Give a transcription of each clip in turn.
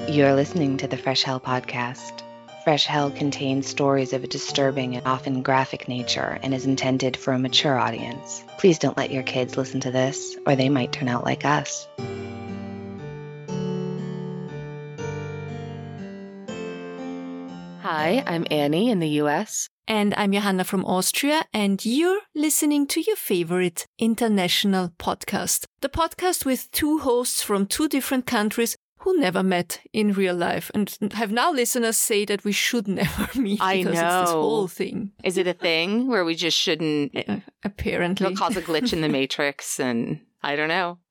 You're listening to the Fresh Hell podcast. Fresh Hell contains stories of a disturbing and often graphic nature and is intended for a mature audience. Please don't let your kids listen to this, or they might turn out like us. Hi, I'm Annie in the US. And I'm Johanna from Austria, and you're listening to your favorite international podcast. The podcast with two hosts from two different countries who never met in real life and have now listeners say that we should never meet I because know. It's this whole thing. Is it a thing where we just shouldn't? Apparently. It'll cause a glitch in the matrix and I don't know.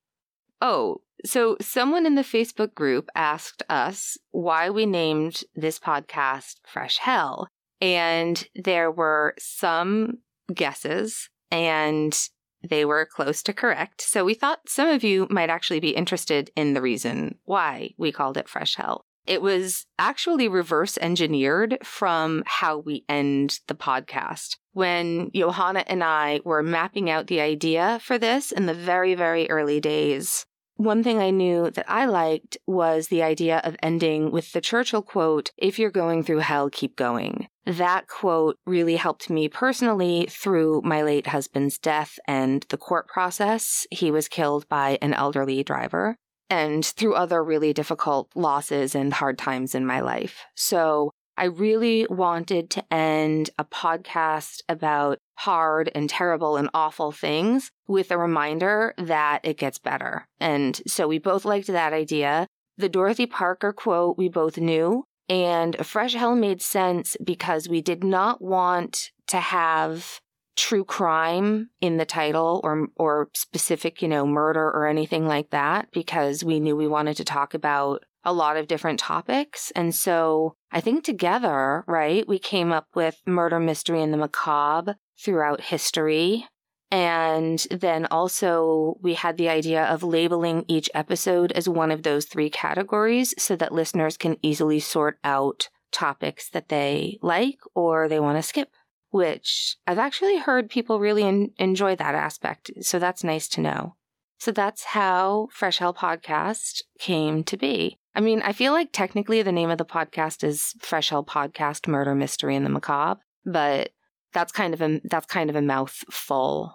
Oh, so someone in the Facebook group asked us why we named this podcast Fresh Hell. And there were some guesses and they were close to correct. So we thought some of you might actually be interested in the reason why we called it Fresh Hell. It was actually reverse engineered from how we end the podcast. When Johanna and I were mapping out the idea for this in the very, very early days, one thing I knew that I liked was the idea of ending with the Churchill quote, "If you're going through hell, keep going." That quote really helped me personally through my late husband's death and the court process. He was killed by an elderly driver, and through other really difficult losses and hard times in my life. So I really wanted to end a podcast about hard and terrible and awful things with a reminder that it gets better. And so we both liked that idea. The Dorothy Parker quote we both knew, and Fresh Hell made sense because we did not want to have true crime in the title or specific, murder or anything like that, because we knew we wanted to talk about a lot of different topics. And so I think together, right, we came up with murder, mystery, and the macabre throughout history. And then also we had the idea of labeling each episode as one of those three categories so that listeners can easily sort out topics that they like or they want to skip, which I've actually heard people really enjoy that aspect. So that's nice to know. So that's how Fresh Hell Podcast came to be. I mean, I feel like technically the name of the podcast is Fresh Hell Podcast, Murder, Mystery, and the Macabre, but that's kind of a mouthful.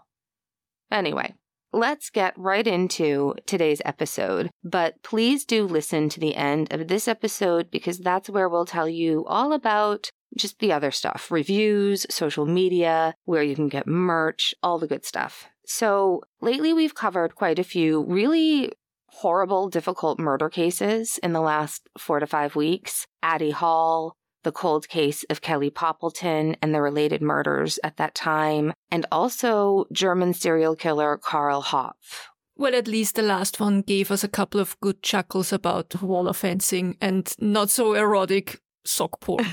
Anyway, let's get right into today's episode. But please do listen to the end of this episode because that's where we'll tell you all about just the other stuff, reviews, social media, where you can get merch, all the good stuff. So lately we've covered quite a few really horrible, difficult murder cases in the last 4 to 5 weeks. Addie Hall, the cold case of Kelly Poppleton and the related murders at that time, and also German serial killer Karl Hopf. Well, at least the last one gave us a couple of good chuckles about wall fencing and not so erotic sock porn.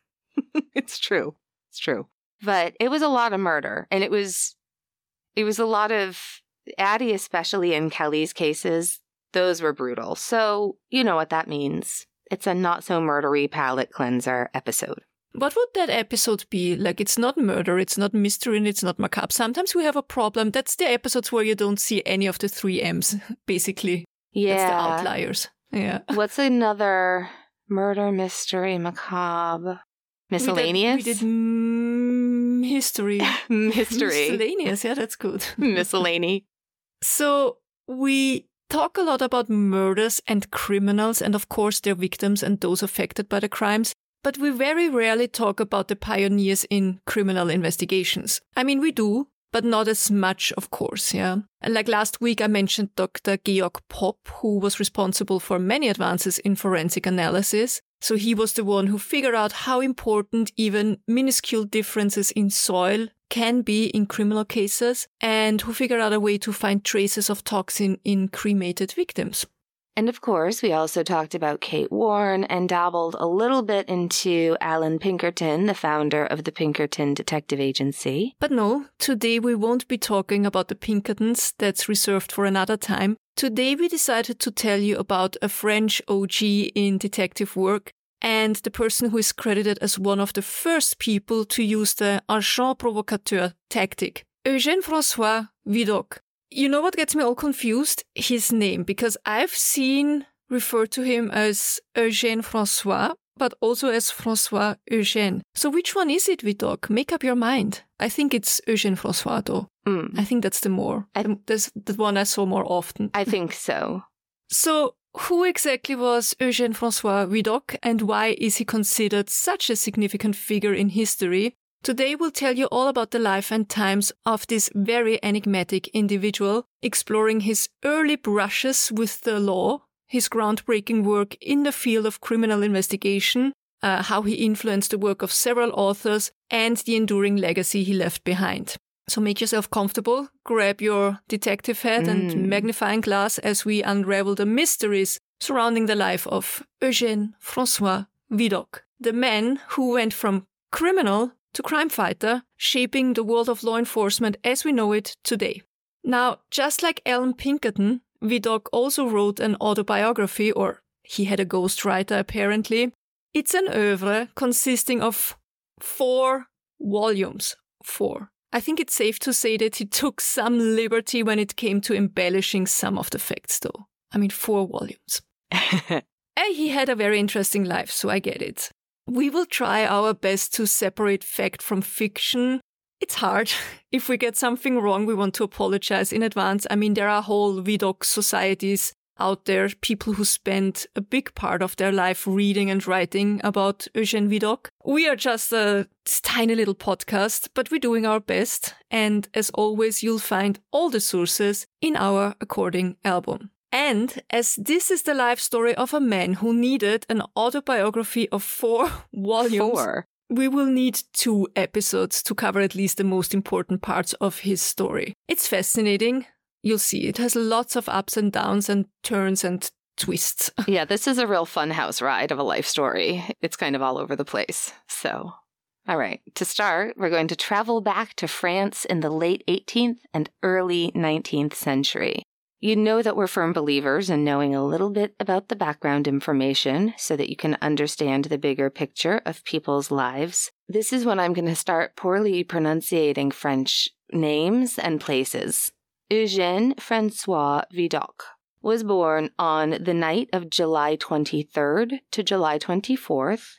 It's true. It's true. But it was a lot of murder, and it was a lot of Addie, especially in Kelly's cases. Those were brutal. So you know what that means. It's a not-so-murdery palate cleanser episode. What would that episode be? Like, it's not murder, it's not mystery, and it's not macabre. Sometimes we have a problem. That's the episodes where you don't see any of the 3 M's, basically. Yeah. That's the outliers. Yeah. What's another murder, mystery, macabre? Miscellaneous? We did history. History. Miscellaneous, yeah, that's good. Miscellany. So we talk a lot about murders and criminals and, of course, their victims and those affected by the crimes. But we very rarely talk about the pioneers in criminal investigations. I mean, we do, but not as much, of course, yeah. And like last week, I mentioned Dr. Georg Popp, who was responsible for many advances in forensic analysis. So he was the one who figured out how important even minuscule differences in soil can be in criminal cases, and who figured out a way to find traces of toxin in cremated victims. And of course, we also talked about Kate Warren and dabbled a little bit into Alan Pinkerton, the founder of the Pinkerton Detective Agency. But no, today we won't be talking about the Pinkertons. That's reserved for another time. Today we decided to tell you about a French OG in detective work and the person who is credited as one of the first people to use the agent provocateur tactic, Eugène-François Vidocq. You know what gets me all confused? His name, because I've seen refer to him as Eugène François, but also as François Eugène. So which one is it, Vidocq? Make up your mind. I think it's Eugène François, though. I think that's that's the one I saw more often. I think so. So who exactly was Eugène François Vidocq, and why is he considered such a significant figure in history? Today we'll tell you all about the life and times of this very enigmatic individual, exploring his early brushes with the law, his groundbreaking work in the field of criminal investigation, how he influenced the work of several authors, and the enduring legacy he left behind. So make yourself comfortable, grab your detective hat and magnifying glass as we unravel the mysteries surrounding the life of Eugène François Vidocq, the man who went from criminal to crime fighter, shaping the world of law enforcement as we know it today. Now, just like Allan Pinkerton, Vidocq also wrote an autobiography, or he had a ghostwriter apparently. It's an oeuvre consisting of 4 volumes. 4. I think it's safe to say that he took some liberty when it came to embellishing some of the facts, though. 4 volumes. He had a very interesting life, so I get it. We will try our best to separate fact from fiction. It's hard. If we get something wrong, we want to apologize in advance. There are whole Vidocq societies out there, people who spend a big part of their life reading and writing about Eugène Vidocq. We are just a tiny little podcast, but we're doing our best. And as always, you'll find all the sources in our according album. And as this is the life story of a man who needed an autobiography of 4 volumes, we will need 2 episodes to cover at least the most important parts of his story. It's fascinating. You'll see it has lots of ups and downs and turns and twists. Yeah, this is a real funhouse ride of a life story. It's kind of all over the place. So, all right, to start, we're going to travel back to France in the late 18th and early 19th century. You know that we're firm believers in knowing a little bit about the background information so that you can understand the bigger picture of people's lives. This is when I'm going to start poorly pronunciating French names and places. Eugène François Vidocq was born on the night of July 23rd to July 24th,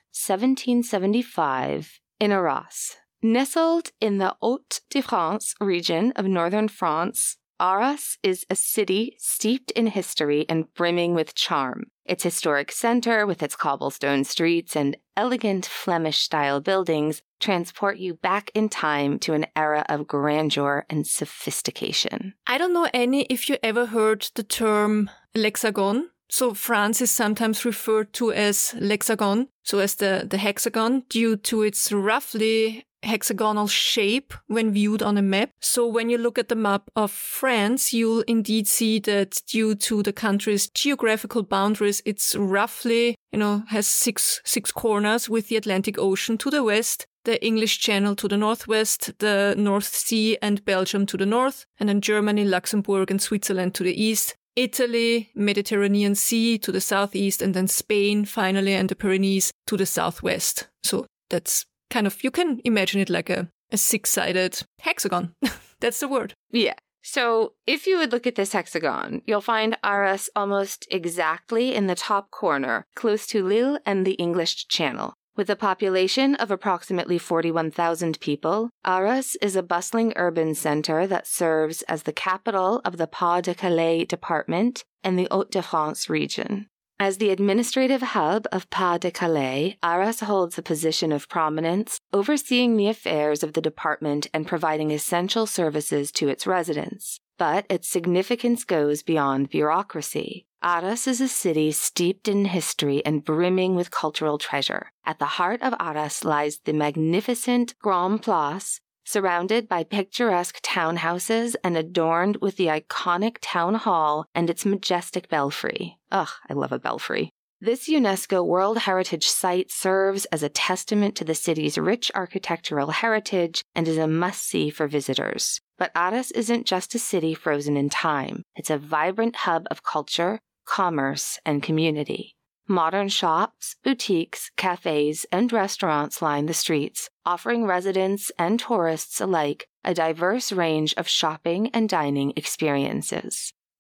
1775, in Arras. Nestled in the Hauts-de-France region of northern France, Arras is a city steeped in history and brimming with charm. Its historic center, with its cobblestone streets and elegant Flemish-style buildings, transport you back in time to an era of grandeur and sophistication. I don't know if you ever heard the term l'hexagone. So France is sometimes referred to as l'hexagone, so as the hexagon, due to its roughly hexagonal shape when viewed on a map. So when you look at the map of France, you'll indeed see that due to the country's geographical boundaries, it's roughly, has six corners, with the Atlantic Ocean to the west, the English Channel to the northwest, the North Sea and Belgium to the north, and then Germany, Luxembourg and Switzerland to the east. Italy, Mediterranean Sea to the southeast, and then Spain finally, and the Pyrenees to the southwest. So that's kind of, you can imagine it like a 6-sided hexagon. That's the word. Yeah. So if you would look at this hexagon, you'll find Arras almost exactly in the top corner, close to Lille and the English Channel. With a population of approximately 41,000 people, Arras is a bustling urban center that serves as the capital of the Pas-de-Calais department and the Hauts-de-France region. As the administrative hub of Pas-de-Calais, Arras holds a position of prominence, overseeing the affairs of the department and providing essential services to its residents. But its significance goes beyond bureaucracy. Arras is a city steeped in history and brimming with cultural treasure. At the heart of Arras lies the magnificent Grand Place, surrounded by picturesque townhouses and adorned with the iconic town hall and its majestic belfry. Ugh, I love a belfry. This UNESCO World Heritage Site serves as a testament to the city's rich architectural heritage and is a must-see for visitors. But Arras isn't just a city frozen in time. It's a vibrant hub of culture, commerce, and community. Modern shops, boutiques, cafes, and restaurants line the streets, offering residents and tourists alike a diverse range of shopping and dining experiences.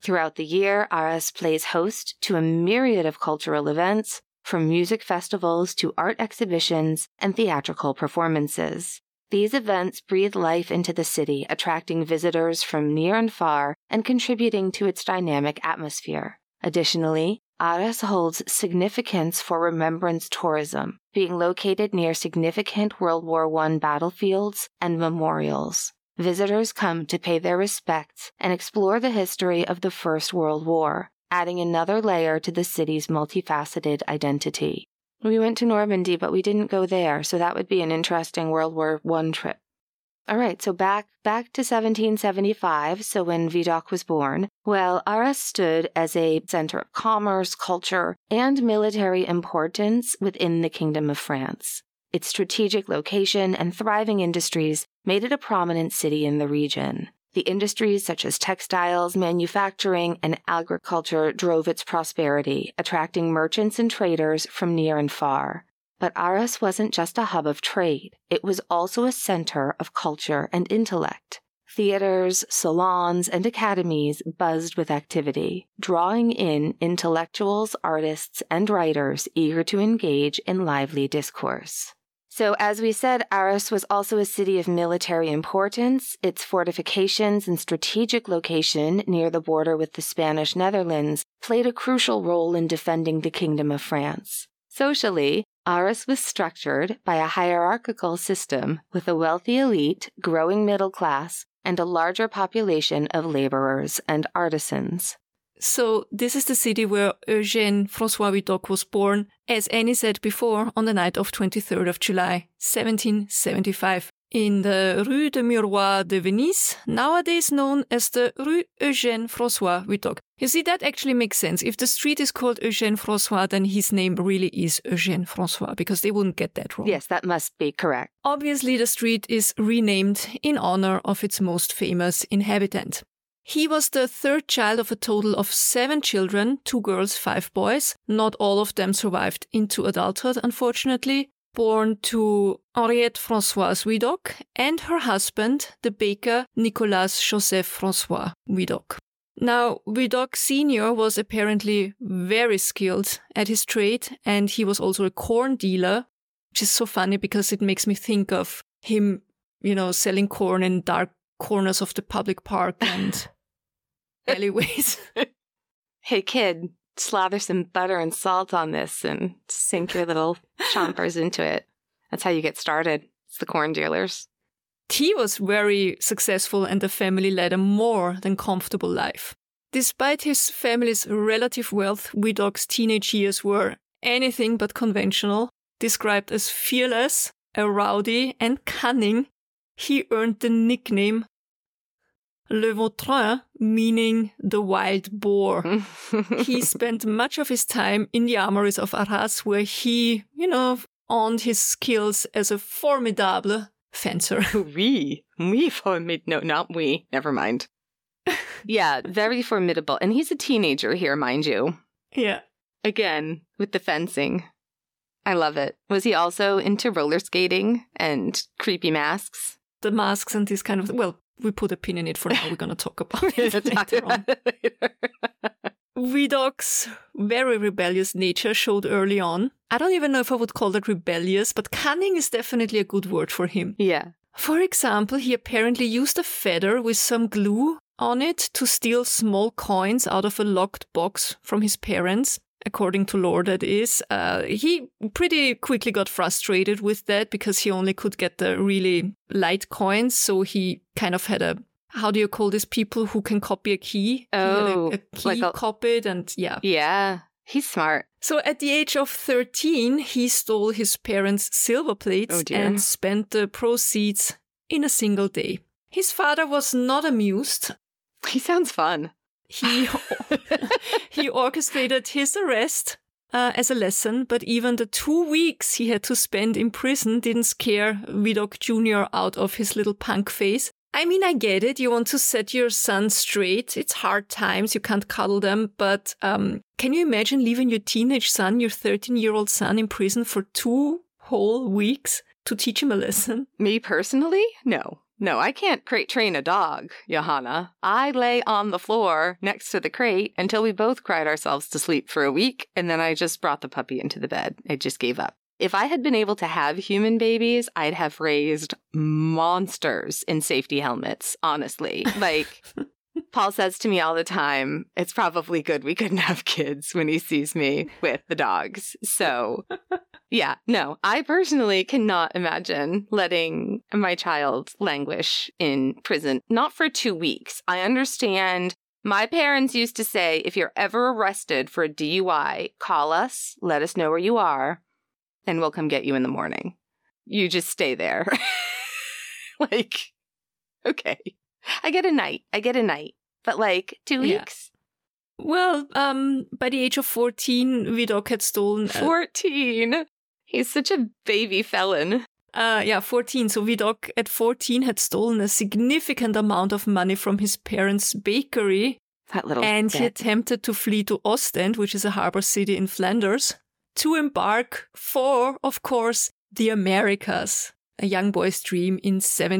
Throughout the year, Arras plays host to a myriad of cultural events, from music festivals to art exhibitions and theatrical performances. These events breathe life into the city, attracting visitors from near and far and contributing to its dynamic atmosphere. Additionally, Arras holds significance for remembrance tourism, being located near significant World War I battlefields and memorials. Visitors come to pay their respects and explore the history of the First World War, adding another layer to the city's multifaceted identity. We went to Normandy, but we didn't go there, so that would be an interesting World War I trip. All right, so back to 1775, so when Vidocq was born. Well, Arras stood as a center of commerce, culture, and military importance within the Kingdom of France. Its strategic location and thriving industries made it a prominent city in the region. The industries such as textiles, manufacturing, and agriculture drove its prosperity, attracting merchants and traders from near and far. But Arras wasn't just a hub of trade. It was also a center of culture and intellect. Theaters, salons, and academies buzzed with activity, drawing in intellectuals, artists, and writers eager to engage in lively discourse. So, as we said, Arras was also a city of military importance. Its fortifications and strategic location near the border with the Spanish Netherlands played a crucial role in defending the Kingdom of France. Socially, Arras was structured by a hierarchical system with a wealthy elite, growing middle class, and a larger population of laborers and artisans. So this is the city where Eugène François Vidocq was born, as Annie said before, on the night of 23rd of July, 1775, in the Rue de Miroir de Venise, nowadays known as the Rue Eugène François Vidocq. You see, that actually makes sense. If the street is called Eugène François, then his name really is Eugène François, because they wouldn't get that wrong. Yes, that must be correct. Obviously, the street is renamed in honor of its most famous inhabitant. He was the third child of a total of 7 children, 2 girls, 5 boys. Not all of them survived into adulthood, unfortunately. Born to Henriette Françoise Vidocq and her husband, the baker Nicolas Joseph François Vidocq. Now, Vidocq Sr. was apparently very skilled at his trade, and he was also a corn dealer, which is so funny because it makes me think of him, selling corn in dark corners of the public park and alleyways. Hey, kid, slather some butter and salt on this and sink your little chompers into it. That's how you get started. It's the corn dealers. He was very successful and the family led a more than comfortable life. Despite his family's relative wealth, Vidocq's teenage years were anything but conventional. Described as fearless, a rowdy, and cunning, he earned the nickname Le Vautrin, meaning the wild boar. He spent much of his time in the armories of Arras, where he, honed his skills as a formidable fencer. No, not we. Never mind. Yeah, very formidable. And he's a teenager here, mind you. Yeah. Again, with the fencing. I love it. Was he also into roller skating and creepy masks? The masks and this kind of... Well, we put a pin in it for now. We're going to talk about it later on. Vidocq's very rebellious nature showed early on. I don't even know if I would call that rebellious, but cunning is definitely a good word for him. Yeah. For example, he apparently used a feather with some glue on it to steal small coins out of a locked box from his parents. According to lore, that is. He pretty quickly got frustrated with that because he only could get the really light coins. So he kind of had a, how do you call this, people who can copy a key? Oh, he had a key copied and yeah. Yeah, he's smart. So at the age of 13, he stole his parents' silver plates and spent the proceeds in a single day. His father was not amused. He sounds fun. He orchestrated his arrest as a lesson, but even the 2 weeks he had to spend in prison didn't scare Vidocq Jr. out of his little punk face. I mean, I get it. You want to set your son straight. It's hard times. You can't cuddle them. But can you imagine leaving your teenage son, your 13-year-old son, in prison for 2 whole weeks to teach him a lesson? Me personally? No. No, I can't crate train a dog, Johanna. I lay on the floor next to the crate until we both cried ourselves to sleep for a week, and then I just brought the puppy into the bed. I just gave up. If I had been able to have human babies, I'd have raised monsters in safety helmets, honestly. Like, Paul says to me all the time, it's probably good we couldn't have kids when he sees me with the dogs. So, yeah, no, I personally cannot imagine letting my child languish in prison, not for 2 weeks. I understand. My parents used to say, if you're ever arrested for a DUI, call us, let us know where you are, and we'll come get you in the morning. You just stay there. Like, okay. I get a night. But like 2 weeks? Well, by the age of 14, Vidocq had stolen... 14? He's such a baby felon. 14. So Vidocq at 14 had stolen a significant amount of money from his parents' bakery. That little And bit. he attempted to flee to Ostend, which is a harbor city in Flanders, to embark for, of course, the Americas. A young boy's dream in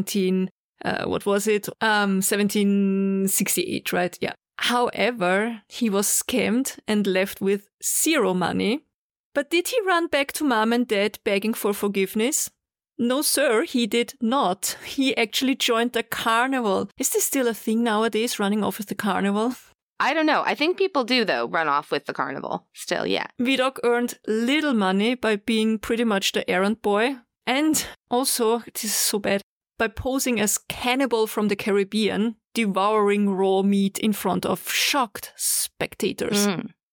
1768, right? Yeah. However, he was scammed and left with zero money. But did he run back to mom and dad begging for forgiveness? No, sir, he did not. He actually joined the carnival. Is this still a thing nowadays, running off with the carnival? I don't know. I think people do, though, run off with the carnival. Still, yeah. Vidocq earned little money by being pretty much the errand boy. And also, this is so bad, by posing as cannibal from the Caribbean, devouring raw meat in front of shocked spectators.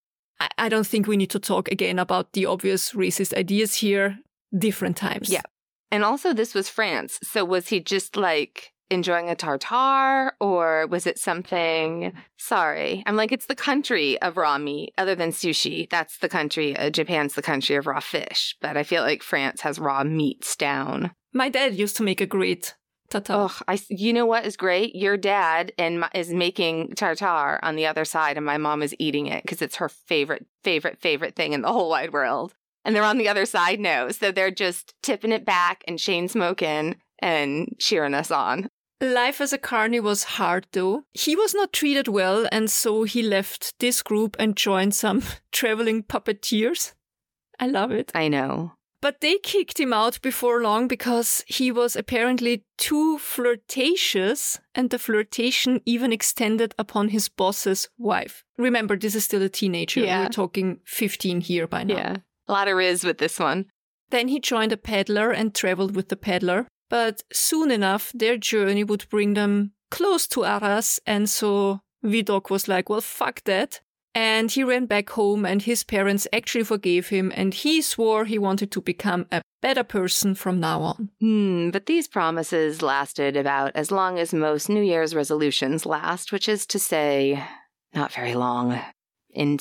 I don't think we need to talk again about the obvious racist ideas here. Different times. Yeah. And also, this was France. So was he just like enjoying a tartare, or was it something? Sorry. I'm like, it's the country of raw meat other than sushi. That's the country. Japan's the country of raw fish. But I feel like France has raw meats down. My dad used to make a great tartare. Oh, you know what is great? Your dad is making tartare on the other side, and my mom is eating it because it's her favorite thing in the whole wide world. And they're on the other side now, so they're just tipping it back and chain smoking and cheering us on. Life as a carny was hard, though. He was not treated well, and so he left this group and joined some traveling puppeteers. I love it. I know. But they kicked him out before long because he was apparently too flirtatious, and the flirtation even extended upon his boss's wife. Remember, this is still a teenager. Yeah. We're talking 15 here by now. Yeah. A lot of riz with this one. Then he joined a peddler and traveled with the peddler. But soon enough, their journey would bring them close to Arras, and so Vidocq was like, well, fuck that. And he ran back home, and his parents actually forgave him, and he swore he wanted to become a better person from now on. But these promises lasted about as long as most New Year's resolutions last, which is to say, not very long. In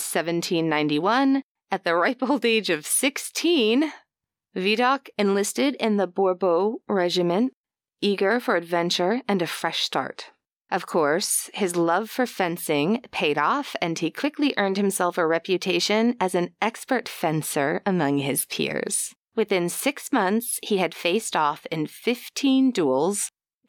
1791, at the ripe old age of 16, Vidocq enlisted in the Bourbeau Regiment, eager for adventure and a fresh start. Of course, his love for fencing paid off, and he quickly earned himself a reputation as an expert fencer among his peers. Within 6 months, he had faced off in 15 duels.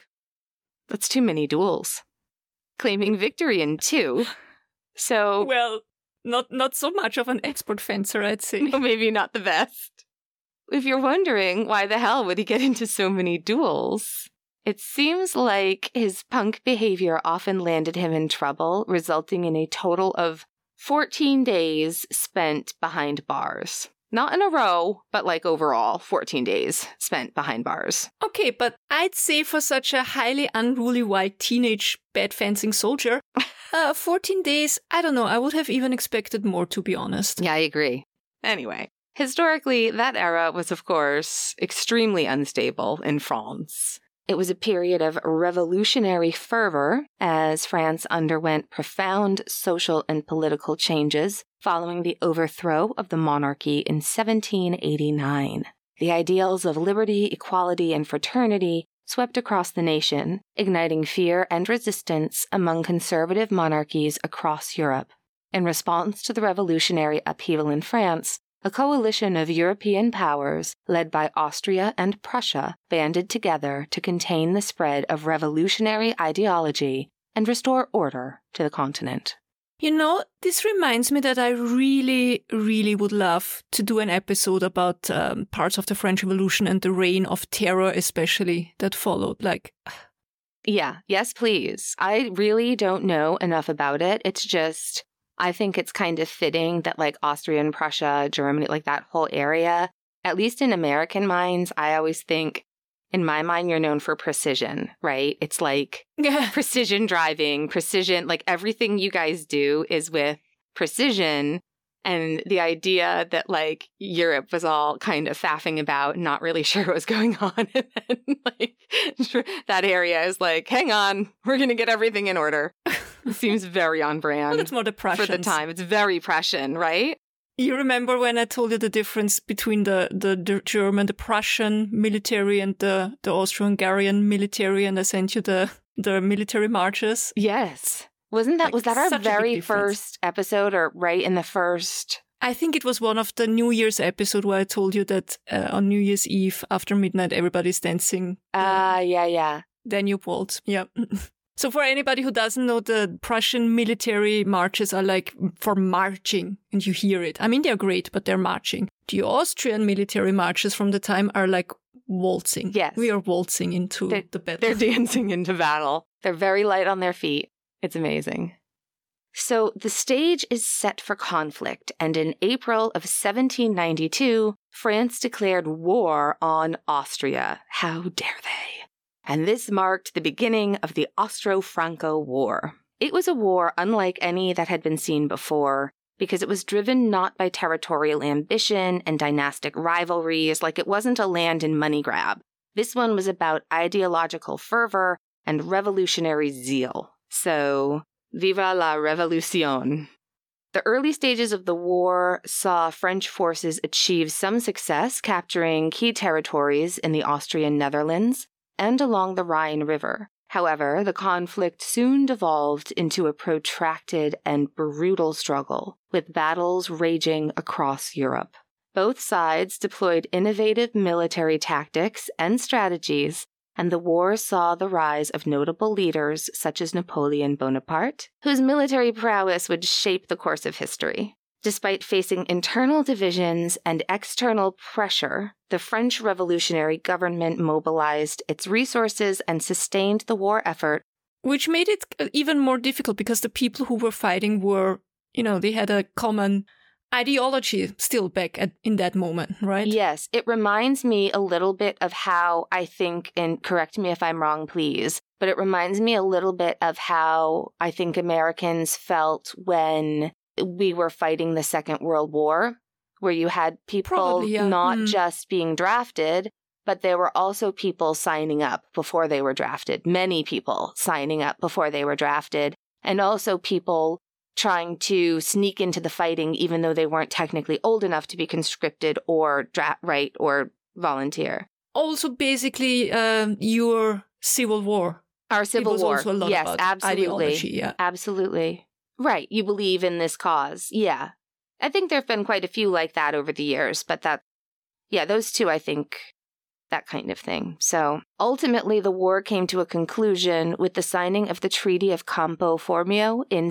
That's too many duels. Claiming victory in 2. So... Well, not so much of an expert fencer, I'd say. No, maybe not the best. If you're wondering why the hell would he get into so many duels, it seems like his punk behavior often landed him in trouble, resulting in a total of 14 days spent behind bars. Not in a row, but like overall, 14 days spent behind bars. Okay, but I'd say for such a highly unruly white teenage bad fencing soldier, 14 days, I don't know, I would have even expected more, to be honest. Yeah, I agree. Anyway. Historically, that era was, of course, extremely unstable in France. It was a period of revolutionary fervor as France underwent profound social and political changes following the overthrow of the monarchy in 1789. The ideals of liberty, equality, and fraternity swept across the nation, igniting fear and resistance among conservative monarchies across Europe. In response to the revolutionary upheaval in France, a coalition of European powers led by Austria and Prussia banded together to contain the spread of revolutionary ideology and restore order to the continent. You know, this reminds me that I really, really would love to do an episode about parts of the French Revolution and the reign of terror, especially, that followed. Yeah, yes, please. I really don't know enough about it. It's just, I think it's kind of fitting that Austria and Prussia, Germany, that whole area, at least in American minds, I always think, in my mind, you're known for precision, right? It's precision driving, precision, everything you guys do is with precision. And the idea that Europe was all kind of faffing about, not really sure what was going on. And then that area is hang on, we're going to get everything in order. It seems very on brand. Well, it's more the Prussians. For the time. It's very Prussian, right? You remember when I told you the difference between the German, the Prussian military and the Austro-Hungarian military, and I sent you the military marches? Yes. Was that our very first episode, or right in the first? I think it was one of the New Year's episode where I told you that on New Year's Eve after midnight everybody's dancing. Yeah. Danube waltz. Yeah. So for anybody who doesn't know, the Prussian military marches are for marching, and you hear it. I mean, they're great, but they're marching. The Austrian military marches from the time are waltzing. Yes. We are waltzing into the battle. They're dancing into battle. They're very light on their feet. It's amazing. So the stage is set for conflict, and in April of 1792, France declared war on Austria. How dare they? And this marked the beginning of the Austro-Franco War. It was a war unlike any that had been seen before, because it was driven not by territorial ambition and dynastic rivalries, it wasn't a land and money grab. This one was about ideological fervor and revolutionary zeal. So, viva la revolution. The early stages of the war saw French forces achieve some success capturing key territories in the Austrian Netherlands and along the Rhine River. However, the conflict soon devolved into a protracted and brutal struggle, with battles raging across Europe. Both sides deployed innovative military tactics and strategies, and the war saw the rise of notable leaders such as Napoleon Bonaparte, whose military prowess would shape the course of history. Despite facing internal divisions and external pressure, the French revolutionary government mobilized its resources and sustained the war effort. Which made it even more difficult because the people who were fighting were, they had a common ideology still back in that moment, right? Yes, it reminds me a little bit of how I think, and correct me if I'm wrong, please, but it reminds me a little bit of how I think Americans felt when we were fighting the Second World War, where you had people not just being drafted, but there were also people signing up before they were drafted. Many people signing up before they were drafted, and also people trying to sneak into the fighting even though they weren't technically old enough to be conscripted or or volunteer. Also, basically, your Civil War. Our Civil War. Also a lot yes, about absolutely. Ideology, yeah. Absolutely. Right. You believe in this cause. Yeah. I think there have been quite a few like that over the years, but those two, I think, that kind of thing. So ultimately, the war came to a conclusion with the signing of the Treaty of Campo Formio in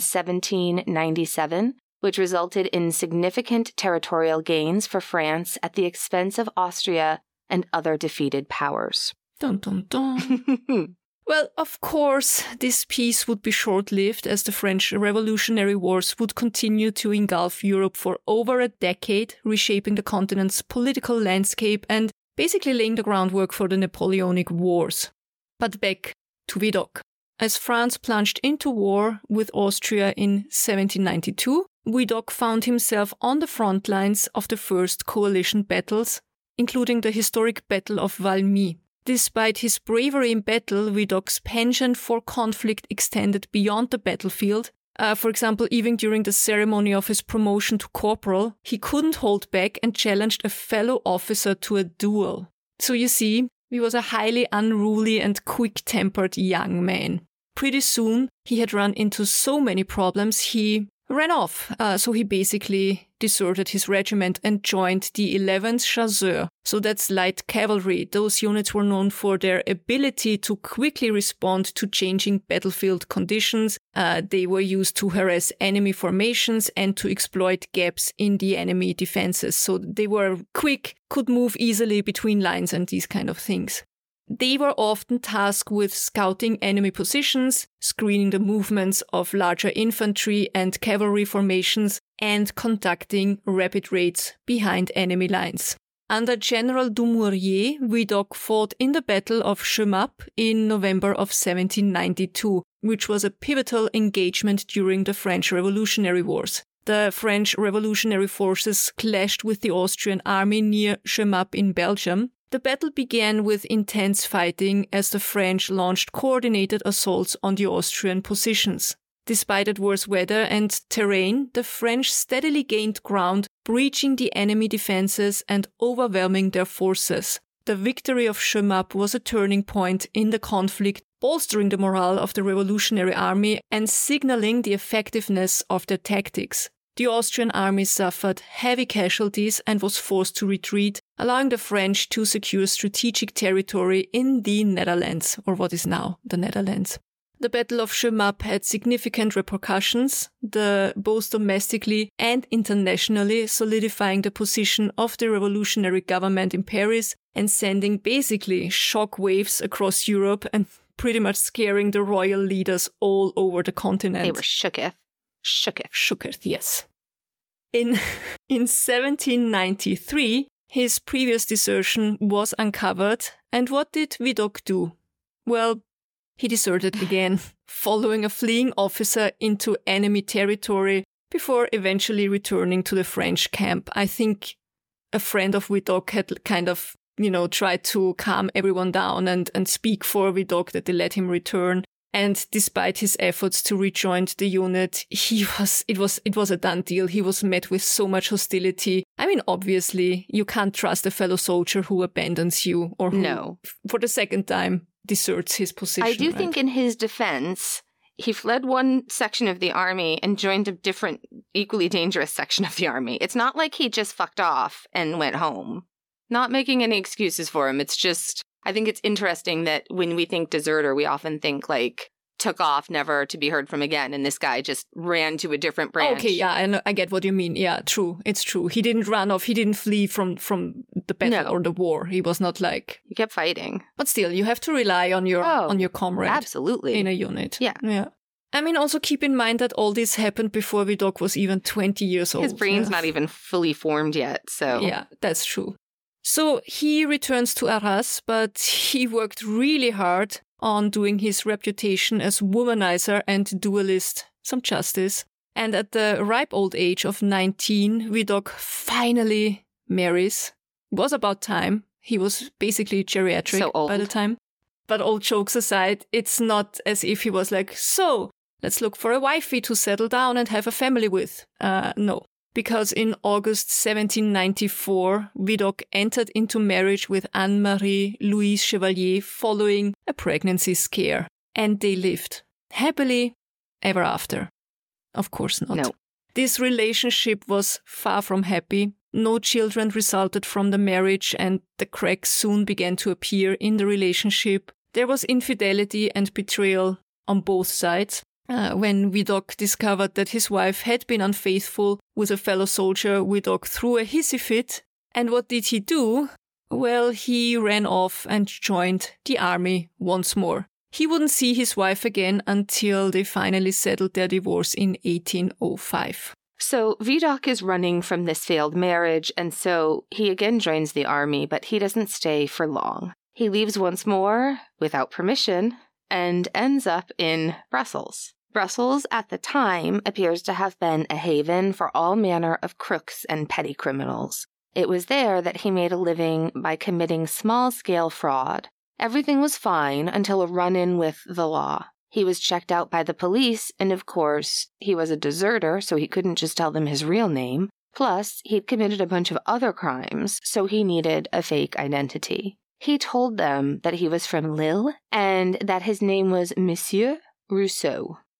1797, which resulted in significant territorial gains for France at the expense of Austria and other defeated powers. Dun, dun, dun. Well, of course, this peace would be short-lived as the French Revolutionary Wars would continue to engulf Europe for over a decade, reshaping the continent's political landscape and basically laying the groundwork for the Napoleonic Wars. But back to Vidocq. As France plunged into war with Austria in 1792, Vidocq found himself on the front lines of the first coalition battles, including the historic Battle of Valmy. Despite his bravery in battle, Vidocq's penchant for conflict extended beyond the battlefield. For example, even during the ceremony of his promotion to corporal, he couldn't hold back and challenged a fellow officer to a duel. So you see, he was a highly unruly and quick-tempered young man. Pretty soon, he had run into so many problems, he ran off. So he basically deserted his regiment and joined the 11th Chasseurs. So that's light cavalry. Those units were known for their ability to quickly respond to changing battlefield conditions. They were used to harass enemy formations and to exploit gaps in the enemy defenses. So they were quick, could move easily between lines and these kind of things. They were often tasked with scouting enemy positions, screening the movements of larger infantry and cavalry formations, and conducting rapid raids behind enemy lines. Under General Dumouriez, Vidocq fought in the Battle of Jemappes in November of 1792, which was a pivotal engagement during the French Revolutionary Wars. The French revolutionary forces clashed with the Austrian army near Jemappes in Belgium. The battle began with intense fighting as the French launched coordinated assaults on the Austrian positions. Despite adverse weather and terrain, the French steadily gained ground, breaching the enemy defenses and overwhelming their forces. The victory of Jemappes was a turning point in the conflict, bolstering the morale of the Revolutionary Army and signaling the effectiveness of their tactics. The Austrian army suffered heavy casualties and was forced to retreat, allowing the French to secure strategic territory in the Netherlands, or what is now the Netherlands. The Battle of Jemappes had significant repercussions, both domestically and internationally, solidifying the position of the revolutionary government in Paris and sending basically shock waves across Europe and pretty much scaring the royal leaders all over the continent. They were shooketh. Shooketh, yes. In 1793, his previous desertion was uncovered, and what did Vidocq do? Well, he deserted again, following a fleeing officer into enemy territory before eventually returning to the French camp. I think a friend of Vidocq had kind of, tried to calm everyone down and speak for Vidocq that they let him return. And despite his efforts to rejoin the unit, it was a done deal. He was met with so much hostility. I mean, obviously, you can't trust a fellow soldier who abandons you or who, for the second time, deserts his position. I do think in his defense, he fled one section of the army and joined a different, equally dangerous section of the army. It's not like he just fucked off and went home. Not making any excuses for him. It's just, I think it's interesting that when we think deserter, we often think like took off, never to be heard from again. And this guy just ran to a different branch. Okay, yeah, I get what you mean. Yeah, true. It's true. He didn't run off. He didn't flee from the battle or the war. He was not like... He kept fighting. But still, you have to rely on your comrade. Absolutely. In a unit. Yeah. I mean, also keep in mind that all this happened before Vidocq was even 20 years old. His brain's not even fully formed yet, so... Yeah, that's true. So he returns to Arras, but he worked really hard on doing his reputation as womanizer and duelist some justice. And at the ripe old age of 19, Vidocq finally marries. Was about time. He was basically geriatric by the time. But all jokes aside, it's not as if he was like, so, let's look for a wifey to settle down and have a family with. No. Because in August 1794, Vidocq entered into marriage with Anne-Marie Louise Chevalier following a pregnancy scare. And they lived happily ever after. Of course not. No. This relationship was far from happy. No children resulted from the marriage, and the cracks soon began to appear in the relationship. There was infidelity and betrayal on both sides. When Vidocq discovered that his wife had been unfaithful with a fellow soldier, Vidocq threw a hissy fit. And what did he do? Well, he ran off and joined the army once more. He wouldn't see his wife again until they finally settled their divorce in 1805. So Vidocq is running from this failed marriage, and so he again joins the army, but he doesn't stay for long. He leaves once more, without permission, and ends up in Brussels. Brussels, at the time, appears to have been a haven for all manner of crooks and petty criminals. It was there that he made a living by committing small-scale fraud. Everything was fine until a run-in with the law. He was checked out by the police, and of course, he was a deserter, so he couldn't just tell them his real name. Plus, he'd committed a bunch of other crimes, so he needed a fake identity. He told them that he was from Lille and that his name was Monsieur Rousseau.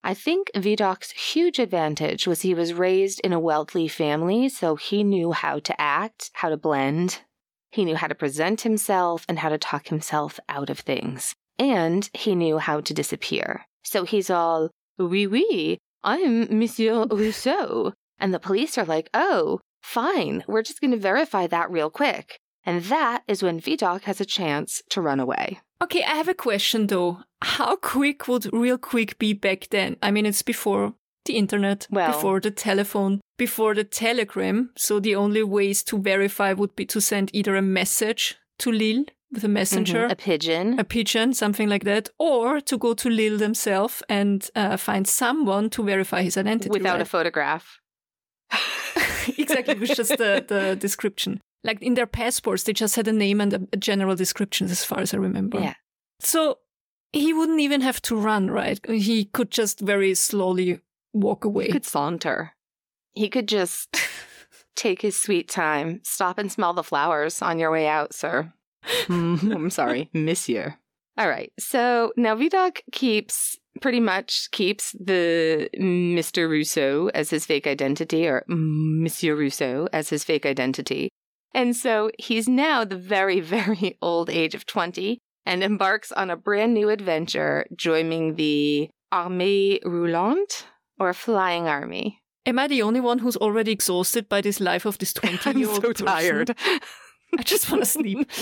I think Vidoc's huge advantage was he was raised in a wealthy family, so he knew how to act, how to blend. He knew how to present himself and how to talk himself out of things. And he knew how to disappear. So he's all, oui, oui, I'm Monsieur Rousseau. And the police are like, oh, fine, we're just going to verify that real quick. And that is when Vidocq has a chance to run away. Okay, I have a question though. How quick would real quick be back then? I mean, it's before the internet, before the telephone, before the telegram. So the only ways to verify would be to send either a message to Lille with a messenger. A pigeon, something like that. Or to go to Lille themselves and find someone to verify his identity. Without a photograph. Exactly, it was just the description. Like in their passports, they just had a name and a general description, as far as I remember. Yeah. So he wouldn't even have to run, right? He could just very slowly walk away. He could saunter. He could just take his sweet time. Stop and smell the flowers on your way out, sir. I'm sorry, monsieur. All right. So now Vidocq pretty much keeps the Mr. Rousseau as his fake identity, or Monsieur Rousseau as his fake identity. And so he's now the very, very old age of 20 and embarks on a brand new adventure joining the Armée Roulante, or Flying Army. Am I the only one who's already exhausted by this life of this 20-year-old I'm so tired. I just want to sleep.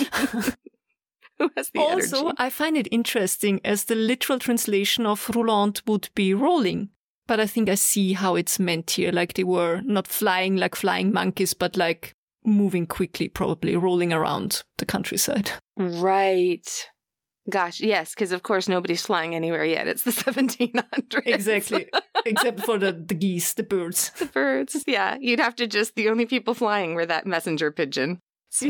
Who has the also, energy? I find it interesting as the literal translation of Roulante would be rolling. But I think I see how it's meant here. Like they were not flying like flying monkeys, but like moving quickly, probably rolling around the countryside. Right. Gosh, yes, because of course nobody's flying anywhere yet. It's the 1700s. Exactly. Except for the geese, the birds. The birds, yeah. You'd have to the only people flying were that messenger pigeon.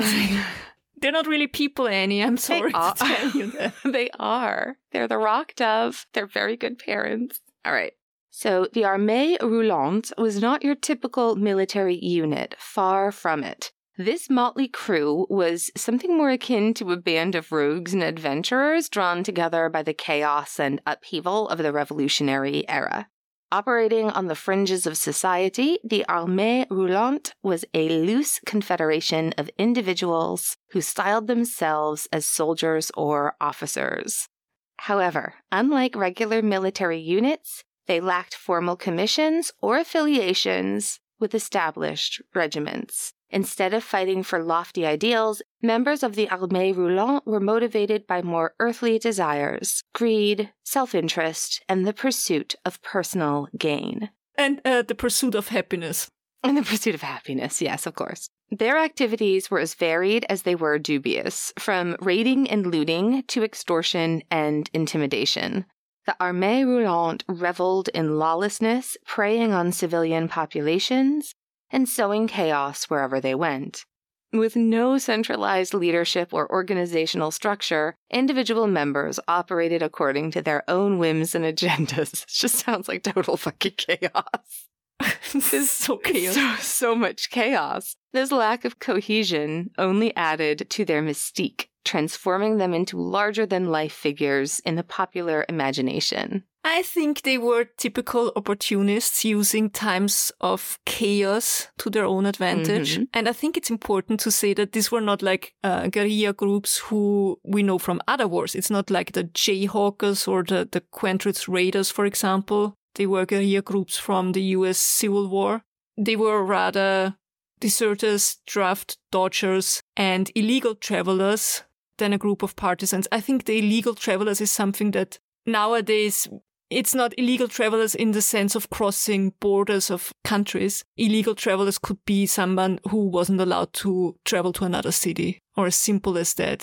They're not really people, Annie. I'm sorry to tell you that. They are. They're the rock dove. They're very good parents. All right. So the Armée Roulante was not your typical military unit. Far from it. This motley crew was something more akin to a band of rogues and adventurers drawn together by the chaos and upheaval of the Revolutionary era. Operating on the fringes of society, the Armée Roulante was a loose confederation of individuals who styled themselves as soldiers or officers. However, unlike regular military units, they lacked formal commissions or affiliations with established regiments. Instead of fighting for lofty ideals, members of the Armée Roulante were motivated by more earthly desires, greed, self-interest, and the pursuit of personal gain. And the pursuit of happiness. And the pursuit of happiness, yes, of course. Their activities were as varied as they were dubious, from raiding and looting to extortion and intimidation. The Armée Roulante reveled in lawlessness, preying on civilian populations, and sowing chaos wherever they went. With no centralized leadership or organizational structure, individual members operated according to their own whims and agendas. It just sounds like total fucking chaos. This is so chaos. So much chaos. This lack of cohesion only added to their mystique, transforming them into larger-than-life figures in the popular imagination. I think they were typical opportunists using times of chaos to their own advantage. Mm-hmm. And I think it's important to say that these were not like guerrilla groups who we know from other wars. It's not like the Jayhawkers or the Quentritz Raiders, for example. They were guerrilla groups from the US Civil War. They were rather deserters, draft dodgers, and illegal travelers than a group of partisans. I think the illegal travelers is something that nowadays, it's not illegal travelers in the sense of crossing borders of countries. Illegal travelers could be someone who wasn't allowed to travel to another city, or as simple as that.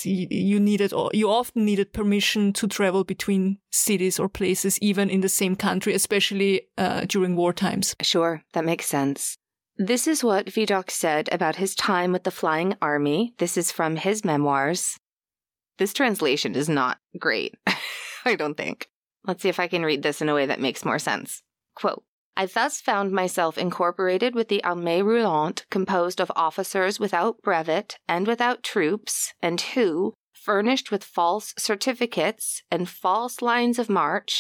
You often needed permission to travel between cities or places, even in the same country, especially during war times. Sure, that makes sense. This is what Vidocq said about his time with the Flying Army. This is from his memoirs. This translation is not great, I don't think. Let's see if I can read this in a way that makes more sense. Quote, I thus found myself incorporated with the Armée Roulante, composed of officers without brevet and without troops, and who, furnished with false certificates and false lines of march,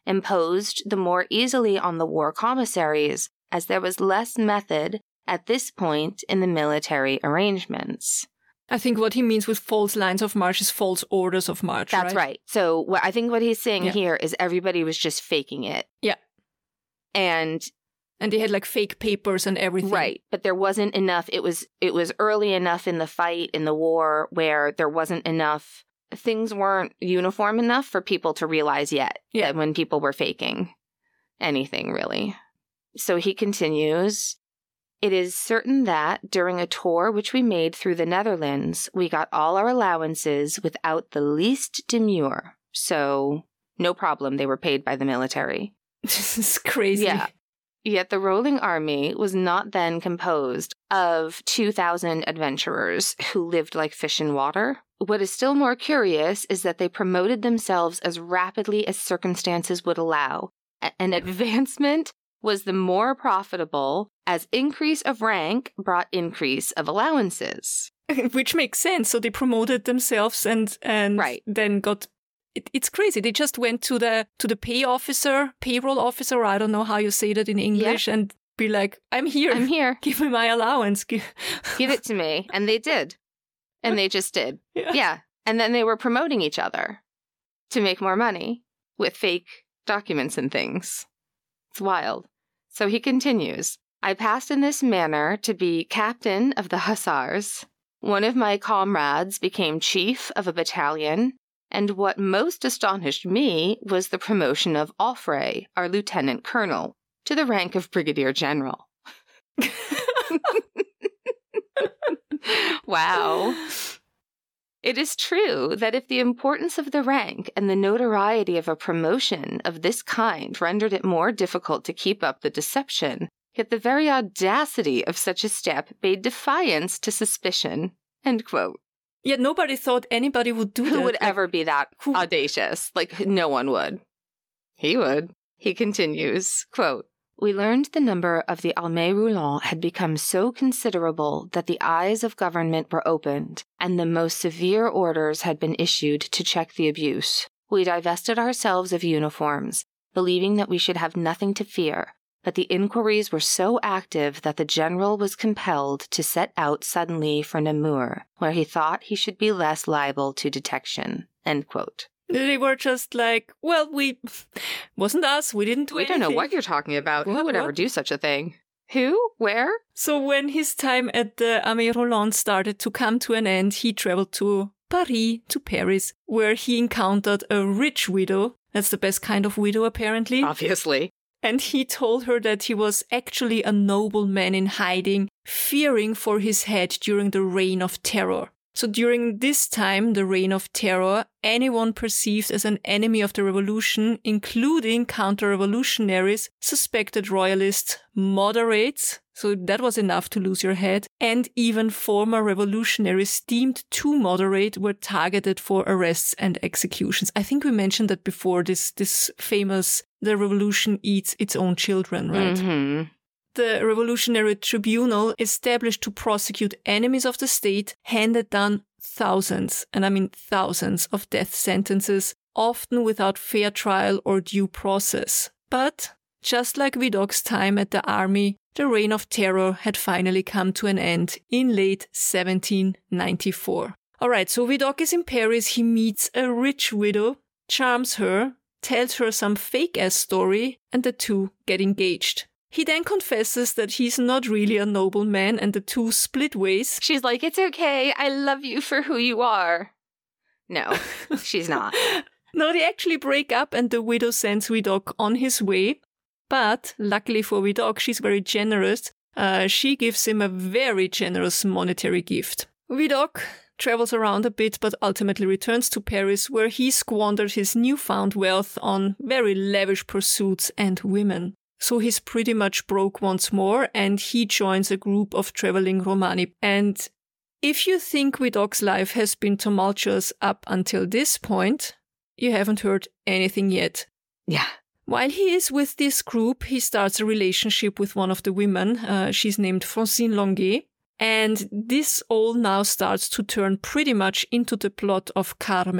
imposed the more easily on the war commissaries, as there was less method at this point in the military arrangements. I think what he means with false lines of march is false orders of march. That's right. So I think what he's saying Yeah. here is everybody was just faking it. Yeah. And they had like fake papers and everything. right, but there wasn't enough. It was early enough in the fight, in the war, where there wasn't enough. Things weren't uniform enough for people to realize yet that when people were faking anything, really. So he continues, "It is certain that during a tour which we made through the Netherlands, we got all our allowances without the least demur. So no problem, they were paid by the military." This is crazy. Yeah. Yet the rolling army was not then composed of 2,000 adventurers who lived like fish in water. What is still more curious is that they promoted themselves as rapidly as circumstances would allow. An advancement was the more profitable as increase of rank brought increase of allowances. Which makes sense. So they promoted themselves and Right. then got... It's crazy. They just went to the payroll officer, I don't know how you say that in English, and be like, I'm here. Give me my allowance. Give it to me. And they did. And they just did. Yeah. And then they were promoting each other to make more money with fake documents and things. It's wild. So he continues, "I passed in this manner to be captain of the hussars. One of my comrades became chief of a battalion. And what most astonished me was the promotion of Offray, our lieutenant colonel, to the rank of brigadier general." Wow. It is true that if the importance of the rank and the notoriety of a promotion of this kind rendered it more difficult to keep up the deception, yet the very audacity of such a step bade defiance to suspicion. End quote. Yet nobody thought anybody would do that. Who would ever be that audacious? Like, no one would. He would. He continues, quote, "We learned the number of the Armée Roulant had become so considerable that the eyes of government were opened, and the most severe orders had been issued to check the abuse. We divested ourselves of uniforms, believing that we should have nothing to fear, but the inquiries were so active that the general was compelled to set out suddenly for Namur, where he thought he should be less liable to detection." End quote. They were just like, well, wasn't us. We didn't do We anything. don't know what you're talking about. Who would ever What? do such a thing? Who? Where? So when his time at the Armée Roland started to come to an end, he traveled to Paris, where he encountered a rich widow. That's the best kind of widow, apparently. Obviously. And he told her that he was actually a nobleman in hiding, fearing for his head during the Reign of Terror. So during this time, the Reign of Terror, anyone perceived as an enemy of the revolution, including counter-revolutionaries, suspected royalists, moderates, so that was enough to lose your head, and even former revolutionaries deemed too moderate were targeted for arrests and executions. I think we mentioned that before, this famous, the revolution eats its own children, right? Mm-hmm. The Revolutionary Tribunal, established to prosecute enemies of the state, handed down thousands, and I mean thousands, of death sentences, often without fair trial or due process. But, just like Vidocq's time at the army, the Reign of Terror had finally come to an end in late 1794. Alright, so Vidocq is in Paris, he meets a rich widow, charms her, tells her some fake-ass story, and the two get engaged. He then confesses that he's not really a nobleman, and the two split ways. She's like, "It's okay. I love you for who you are." No, she's not. No, they actually break up, and the widow sends Vidocq on his way. But luckily for Vidocq, she's very generous. She gives him a very generous monetary gift. Vidocq travels around a bit, but ultimately returns to Paris, where he squanders his newfound wealth on very lavish pursuits and women. So he's pretty much broke once more, and he joins a group of traveling Romani. And if you think Vidocq's life has been tumultuous up until this point, you haven't heard anything yet. Yeah. While he is with this group, he starts a relationship with one of the women. She's named Francine Longuet. And this all now starts to turn pretty much into the plot of Carmen.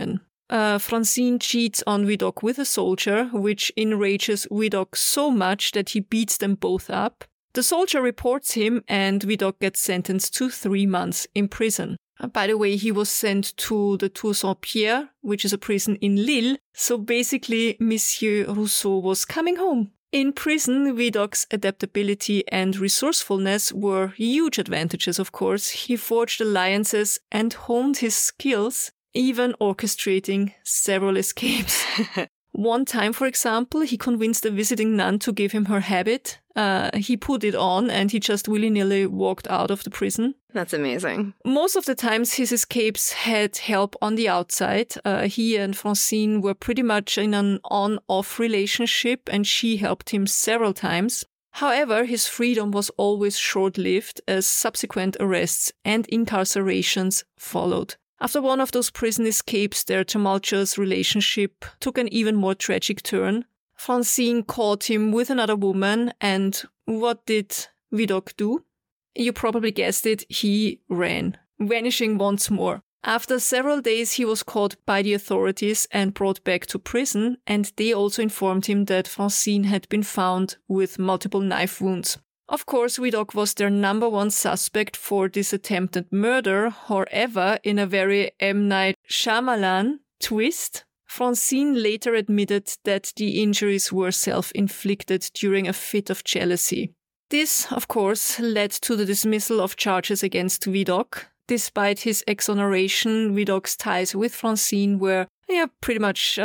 Francine cheats on Vidocq with a soldier, which enrages Vidocq so much that he beats them both up. The soldier reports him, and Vidocq gets sentenced to 3 months in prison. By the way, he was sent to the Tour Saint-Pierre, which is a prison in Lille. So basically, Monsieur Rousseau was coming home. In prison, Vidocq's adaptability and resourcefulness were huge advantages, of course. He forged alliances and honed his skills, even orchestrating several escapes. One time, for example, he convinced a visiting nun to give him her habit. He put it on and he just willy-nilly walked out of the prison. That's amazing. Most of the times his escapes had help on the outside. He and Francine were pretty much in an on-off relationship and she helped him several times. However, his freedom was always short-lived as subsequent arrests and incarcerations followed. After one of those prison escapes, their tumultuous relationship took an even more tragic turn. Francine caught him with another woman, and what did Vidocq do? You probably guessed it, he ran, vanishing once more. After several days, he was caught by the authorities and brought back to prison, and they also informed him that Francine had been found with multiple knife wounds. Of course, Vidocq was their number one suspect for this attempted murder. However, in a very M. Night Shyamalan twist, Francine later admitted that the injuries were self-inflicted during a fit of jealousy. This, of course, led to the dismissal of charges against Vidocq. Despite his exoneration, Vidocq's ties with Francine were pretty much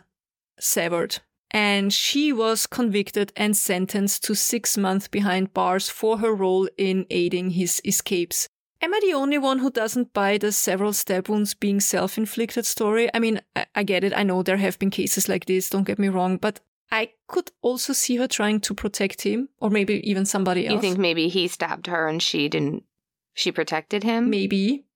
severed. And she was convicted and sentenced to 6 months behind bars for her role in aiding his escapes. Am I the only one who doesn't buy the several stab wounds being self-inflicted story? I mean, I get it. I know there have been cases like this, don't get me wrong, but I could also see her trying to protect him, or maybe even somebody else. You think maybe he stabbed her and she protected him? Maybe.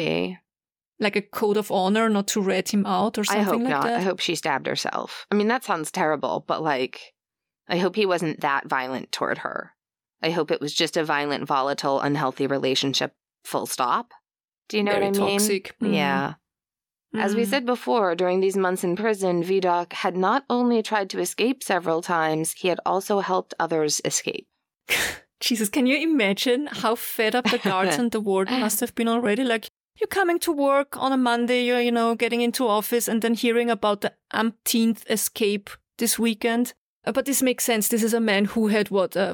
Like a code of honor not to rat him out or something like that? I hope not. I hope she stabbed herself. I mean, that sounds terrible, but I hope he wasn't that violent toward her. I hope it was just a violent, volatile, unhealthy relationship, full stop. Do you know Very what I mean? Toxic. Yeah. As we said before, during these months in prison, Vidocq had not only tried to escape several times, he had also helped others escape. Jesus, can you imagine how fed up the guards and the warden must have been already? Like, you're coming to work on a Monday, you're, getting into office and then hearing about the umpteenth escape this weekend. But this makes sense. This is a man who had,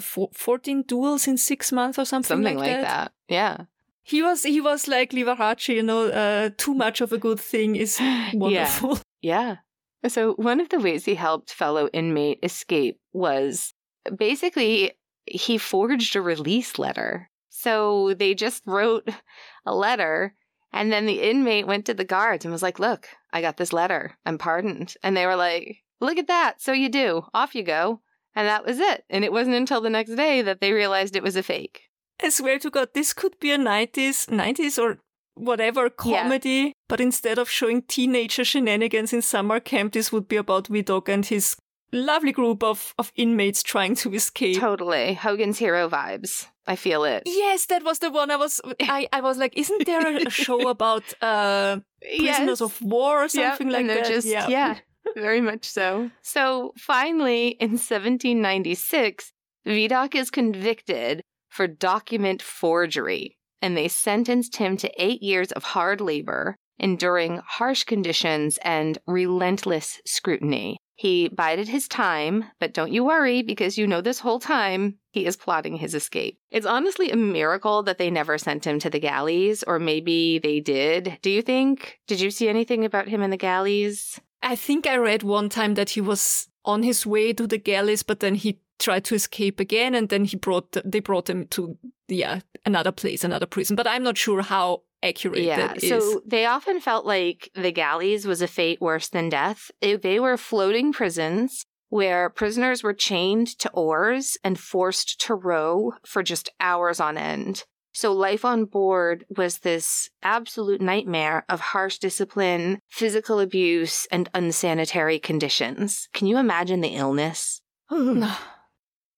14 duels in 6 months or something like that? Yeah. He was like Liberace, too much of a good thing is wonderful. Yeah. So one of the ways he helped fellow inmate escape was basically he forged a release letter. So they just wrote a letter. And then the inmate went to the guards and was like, look, I got this letter. I'm pardoned. And they were like, look at that. So you do. Off you go. And that was it. And it wasn't until the next day that they realized it was a fake. I swear to God, this could be a 90s or whatever comedy. Yeah. But instead of showing teenager shenanigans in summer camp, this would be about Vidocq and his lovely group of inmates trying to escape. Totally. Hogan's Hero vibes. I feel it. Yes, that was the one I was like, isn't there a show about prisoners of war or something like that? Yeah, very much so. So finally, in 1796, Vidocq is convicted for document forgery, and they sentenced him to 8 years of hard labor, enduring harsh conditions and relentless scrutiny. He bided his time, but don't you worry, because this whole time he is plotting his escape. It's honestly a miracle that they never sent him to the galleys, or maybe they did. Do you think? Did you see anything about him in the galleys? I think I read one time that he was on his way to the galleys, but then he tried to escape again, and then they brought him to another place, another prison. But I'm not sure how accurate that is. So they often felt like the galleys was a fate worse than death. They were floating prisons where prisoners were chained to oars and forced to row for just hours on end. So life on board was this absolute nightmare of harsh discipline, physical abuse, and unsanitary conditions. Can you imagine the illness?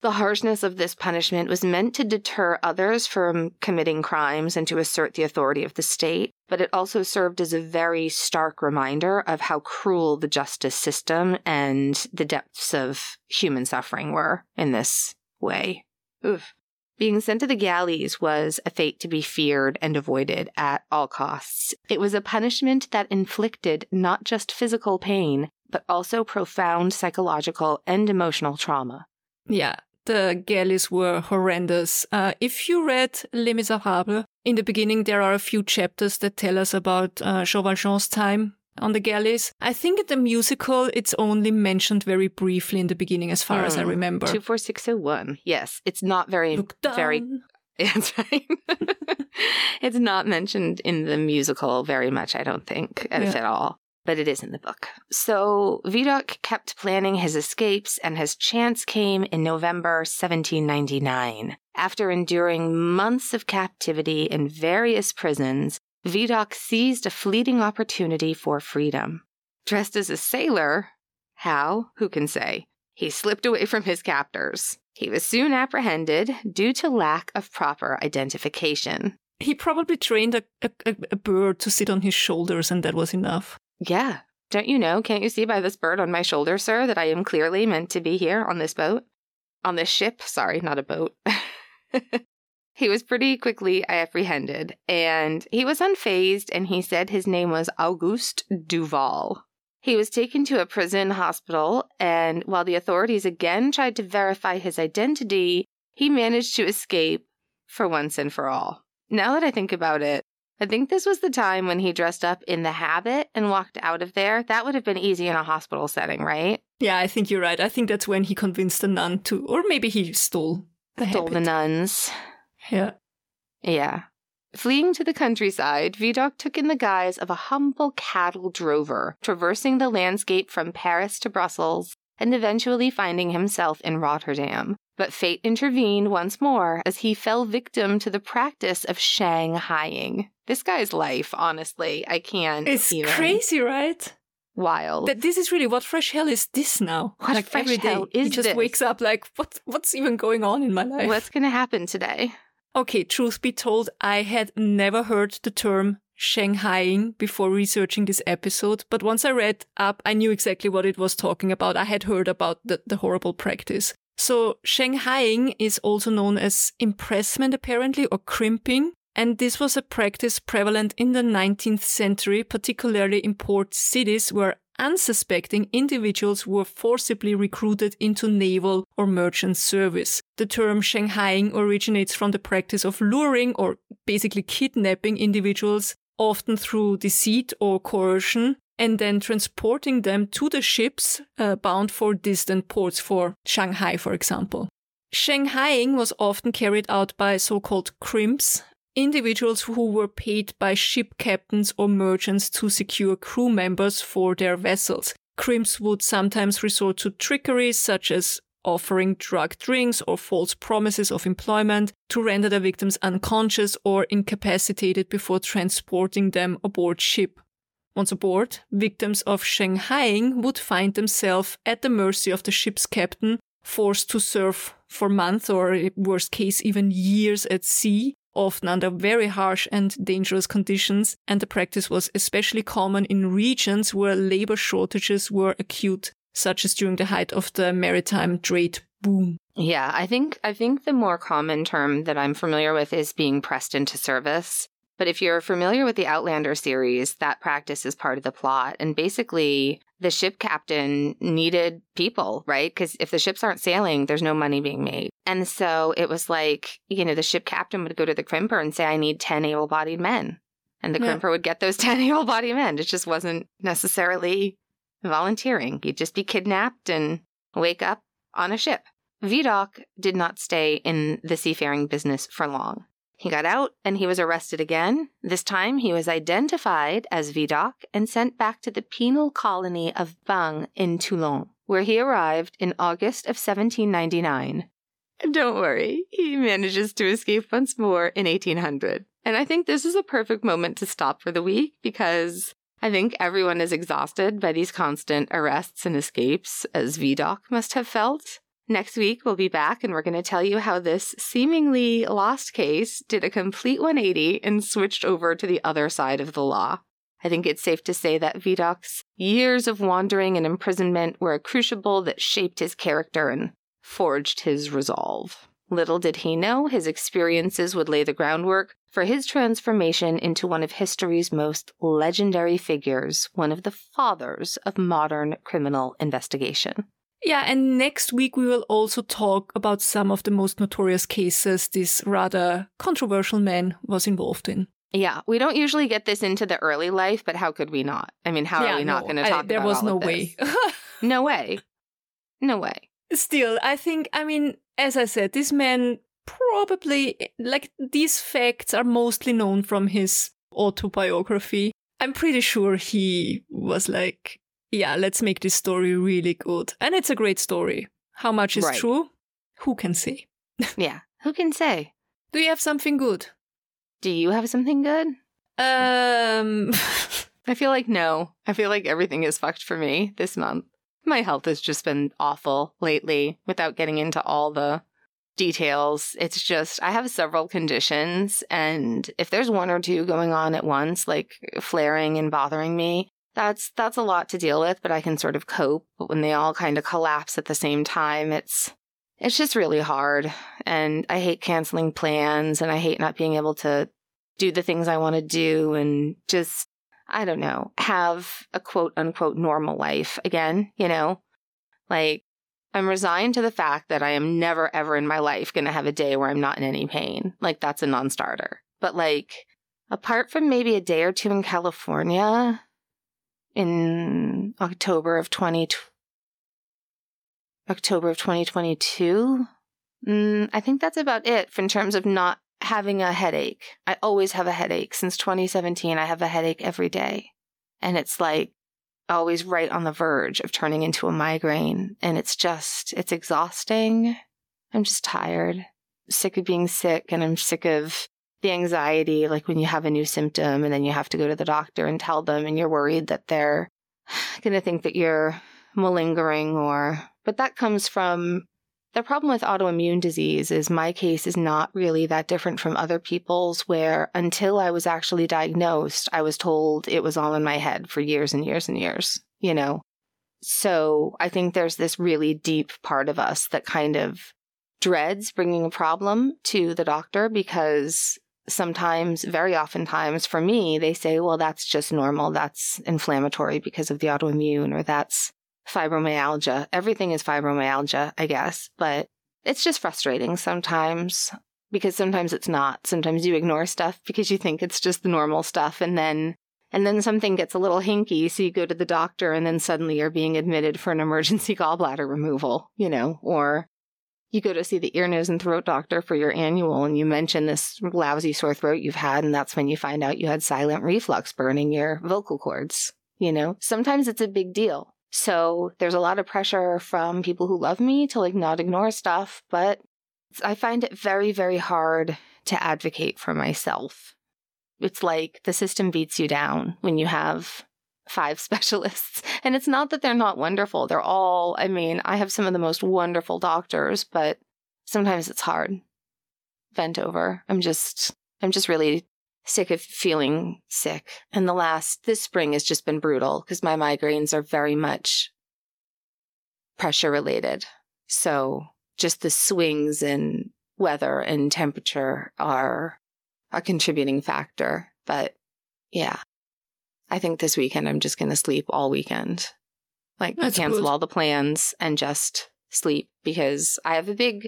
The harshness of this punishment was meant to deter others from committing crimes and to assert the authority of the state, but it also served as a very stark reminder of how cruel the justice system and the depths of human suffering were in this way. Oof. Being sent to the galleys was a fate to be feared and avoided at all costs. It was a punishment that inflicted not just physical pain, but also profound psychological and emotional trauma. Yeah. The galleys were horrendous. If you read Les Miserables, in the beginning there are a few chapters that tell us about Jean Valjean's time on the galleys. I think in the musical it's only mentioned very briefly in the beginning as far as I remember. 24601. Yes, it's not very... That's right. It's not mentioned in the musical very much, I don't think, if at all. But it is in the book. So Vidocq kept planning his escapes, and his chance came in November 1799. After enduring months of captivity in various prisons, Vidocq seized a fleeting opportunity for freedom. Dressed as a sailor, how? Who can say? He slipped away from his captors. He was soon apprehended due to lack of proper identification. He probably trained a bird to sit on his shoulders, and that was enough. Yeah. Don't you know? Can't you see by this bird on my shoulder, sir, that I am clearly meant to be here on this boat? On this ship? Sorry, not a boat. He was pretty quickly apprehended, and he was unfazed, and he said his name was Auguste Duval. He was taken to a prison hospital, and while the authorities again tried to verify his identity, he managed to escape for once and for all. Now that I think about it, I think this was the time when he dressed up in the habit and walked out of there. That would have been easy in a hospital setting, right? Yeah, I think you're right. I think that's when he convinced the nun to, or maybe he stole the habit. Stole the nuns. Yeah. Yeah. Fleeing to the countryside, Vidocq took in the guise of a humble cattle drover, traversing the landscape from Paris to Brussels, and eventually finding himself in Rotterdam. But fate intervened once more as he fell victim to the practice of shanghaiing. This guy's life, honestly, I can't It's even. crazy, right? Wild. This is really, what fresh hell is this now? What like fresh every day, hell is he just this? wakes up like, what's even going on in my life? What's going to happen today? Okay, truth be told, I had never heard the term shanghaiing before researching this episode, but once I read up, I knew exactly what it was talking about. I had heard about the horrible practice. So shanghaiing is also known as impressment, apparently, or crimping. And this was a practice prevalent in the 19th century, particularly in port cities where unsuspecting individuals were forcibly recruited into naval or merchant service. The term shanghaiing originates from the practice of luring or basically kidnapping individuals, often through deceit or coercion, and then transporting them to the ships bound for distant ports, for Shanghai, for example. Shanghaiing was often carried out by so-called crimps, individuals who were paid by ship captains or merchants to secure crew members for their vessels. Crimps would sometimes resort to trickery, such as offering drugged drinks or false promises of employment to render the victims unconscious or incapacitated before transporting them aboard ship. Once aboard, victims of shanghaiing would find themselves at the mercy of the ship's captain, forced to serve for months or, in worst case, even years at sea, often under very harsh and dangerous conditions, and the practice was especially common in regions where labor shortages were acute, such as during the height of the maritime trade boom. Yeah, I think the more common term that I'm familiar with is being pressed into service. But if you're familiar with the Outlander series, that practice is part of the plot. And basically, the ship captain needed people, right? Because if the ships aren't sailing, there's no money being made. And so it was like, the ship captain would go to the crimper and say, I need 10 able-bodied men. And the crimper would get those 10 able-bodied men. It just wasn't necessarily volunteering. You'd just be kidnapped and wake up on a ship. Vidocq did not stay in the seafaring business for long. He got out and he was arrested again. This time he was identified as Vidocq and sent back to the penal colony of Bang in Toulon, where he arrived in August of 1799. And don't worry, he manages to escape once more in 1800. And I think this is a perfect moment to stop for the week because I think everyone is exhausted by these constant arrests and escapes, as Vidocq must have felt. Next week, we'll be back and we're going to tell you how this seemingly lost case did a complete 180 and switched over to the other side of the law. I think it's safe to say that Vidoc's years of wandering and imprisonment were a crucible that shaped his character and forged his resolve. Little did he know his experiences would lay the groundwork for his transformation into one of history's most legendary figures, one of the fathers of modern criminal investigation. Yeah, and next week we will also talk about some of the most notorious cases this rather controversial man was involved in. Yeah, we don't usually get this into the early life, but how could we not? I mean, how are we not going to talk there about was all no of this? way. No way. No way. Still, I think, as I said, this man probably, these facts are mostly known from his autobiography. I'm pretty sure he was like, yeah, let's make this story really good. And it's a great story. How much is true? Who can say? Yeah, who can say? Do you have something good? Do you have something good? I feel like no. I feel like everything is fucked for me this month. My health has just been awful lately without getting into all the details. It's just, I have several conditions, and if there's one or two going on at once, like flaring and bothering me, that's a lot to deal with, but I can sort of cope. But when they all kind of collapse at the same time, it's just really hard. And I hate canceling plans, and I hate not being able to do the things I want to do and just, I don't know, have a quote unquote normal life again, you know? Like, I'm resigned to the fact that I am never ever in my life going to have a day where I'm not in any pain. Like, that's a non-starter. But like, apart from maybe a day or two in California in October of 2022, I think that's about it in terms of not having a headache. I always have a headache. Since 2017, I have a headache every day. And it's like always right on the verge of turning into a migraine. And it's exhausting. I'm just tired. I'm sick of being sick, and I'm sick of the anxiety, like when you have a new symptom and then you have to go to the doctor and tell them, and you're worried that they're going to think that you're malingering but that comes from the problem with autoimmune disease is my case is not really that different from other people's, where until I was actually diagnosed, I was told it was all in my head for years and years and years, you know? So I think there's this really deep part of us that kind of dreads bringing a problem to the doctor, because sometimes, very oftentimes for me, they say, well, that's just normal. That's inflammatory because of the autoimmune, or that's fibromyalgia. Everything is fibromyalgia, I guess, but it's just frustrating sometimes, because sometimes it's not. Sometimes you ignore stuff because you think it's just the normal stuff, and then something gets a little hinky, so you go to the doctor, and then suddenly you're being admitted for an emergency gallbladder removal, you know, or you go to see the ear, nose, and throat doctor for your annual, and you mention this lousy sore throat you've had, and that's when you find out you had silent reflux burning your vocal cords, you know? Sometimes it's a big deal. So there's a lot of pressure from people who love me to like not ignore stuff, but I find it very, very hard to advocate for myself. It's like the system beats you down when you have 5 specialists. And it's not that they're not wonderful. They're all, I have some of the most wonderful doctors, but sometimes it's hard. Bent over. I'm just really sick of feeling sick. And this spring has just been brutal because my migraines are very much pressure related. So just the swings in weather and temperature are a contributing factor. But yeah, I think this weekend I'm just going to sleep all weekend. Like, That's cancel good. all the plans and just sleep, because I have a big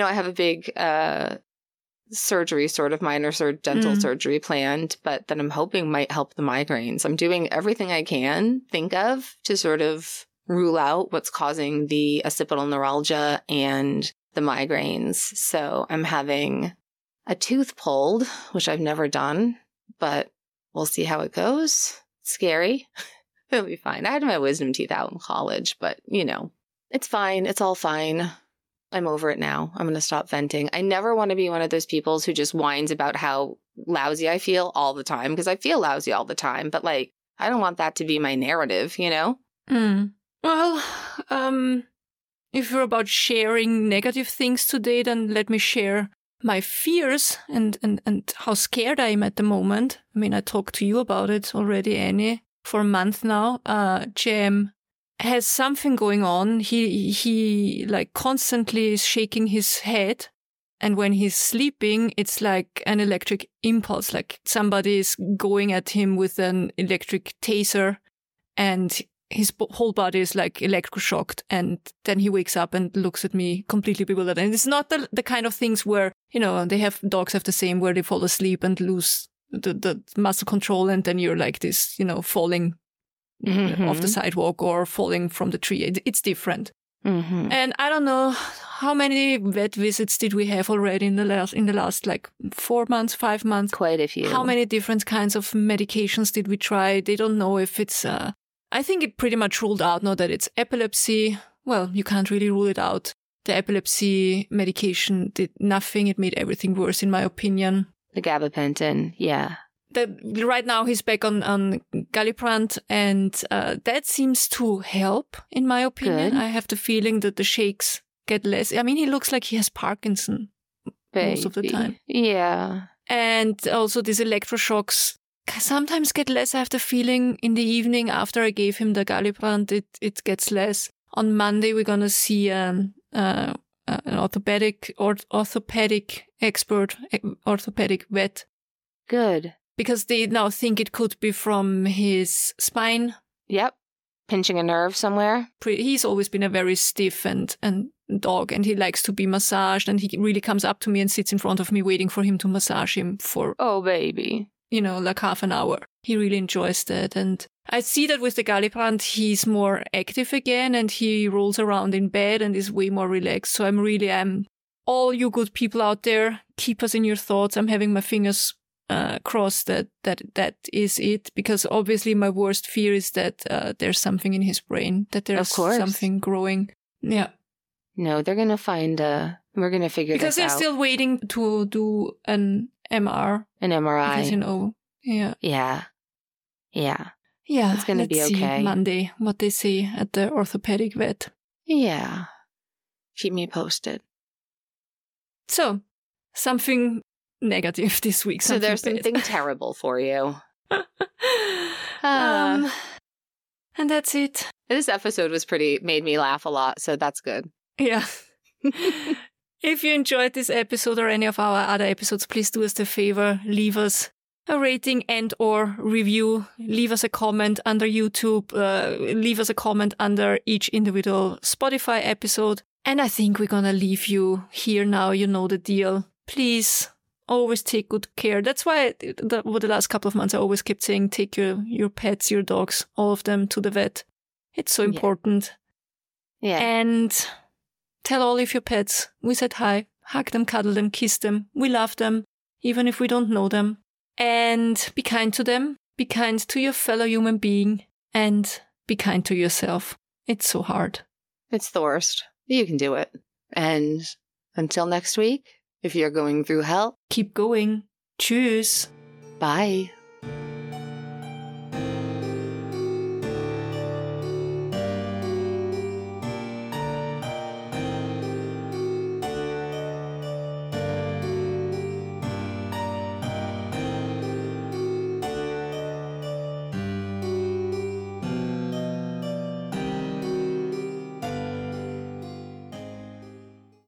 surgery, sort of minor dental surgery planned, but that I'm hoping might help the migraines. I'm doing everything I can think of to sort of rule out what's causing the occipital neuralgia and the migraines. So I'm having a tooth pulled, which I've never done, but we'll see how it goes. Scary. It'll be fine. I had my wisdom teeth out in college, but it's fine. It's all fine. I'm over it now. I'm going to stop venting. I never want to be one of those people who just whines about how lousy I feel all the time, because I feel lousy all the time. But I don't want that to be my narrative, Well, if you're about sharing negative things today, then let me share my fears and how scared I am at the moment. I mean, I talked to you about it already, Annie, for a month now. Jem has something going on. He like constantly is shaking his head. And when he's sleeping, it's like an electric impulse, like somebody is going at him with an electric taser and his whole body is like electroshocked. And then he wakes up and looks at me completely bewildered. And it's not the kind of things where, dogs have the same, where they fall asleep and lose the muscle control. And then you're like this, falling off the sidewalk or falling from the tree. It's different. Mm-hmm. And I don't know how many vet visits did we have already in the last like 4 months, 5 months? Quite a few. How many different kinds of medications did we try? They don't know if it's, I think it pretty much ruled out now that it's epilepsy. Well, you can't really rule it out. The epilepsy medication did nothing. It made everything worse, in my opinion. The gabapentin, yeah. Right now he's back on Galliprant, and that seems to help, in my opinion. Good. I have the feeling that the shakes get less. I mean, he looks like he has Parkinson most of the time. Yeah. And also these electroshocks sometimes get less. I have the feeling in the evening after I gave him the Galliprant, it gets less. On Monday, we're going to see an orthopedic expert, orthopedic vet. Good. Because they now think it could be from his spine. Yep. Pinching a nerve somewhere. He's always been a very stiff and dog, and he likes to be massaged, and he really comes up to me and sits in front of me waiting for him to massage him for... Oh, baby. Like half an hour. He really enjoys that. And I see that with the Galliprant, he's more active again, and he rolls around in bed and is way more relaxed. So I'm all you good people out there, keep us in your thoughts. I'm having my fingers crossed that is it, because obviously my worst fear is that there's something in his brain, that there's something growing. Yeah. No, they're going to find we're going to figure this out. Because they're still waiting to do an MR. An MRI. Because, yeah. Yeah. Yeah. Yeah. It's going to be okay. See Monday what they say at the orthopedic vet. Yeah. Keep me posted. So, something negative this week. So there's something terrible for you. And that's it. This episode made me laugh a lot, so that's good. Yeah. If you enjoyed this episode or any of our other episodes, please do us the favor, leave us a rating and or review. Leave us a comment under YouTube. Leave us a comment under each individual Spotify episode. And I think we're gonna leave you here now. You know the deal. Please always take good care. That's why over the last couple of months I always kept saying take your pets, your dogs, all of them to the vet. It's so important. Yeah. And tell all of your pets we said hi. Hug them, cuddle them, kiss them. We love them, even if we don't know them. And be kind to them. Be kind to your fellow human being. And be kind to yourself. It's so hard. It's the worst. You can do it. And until next week, if you're going through hell, keep going. Tschüss. Bye.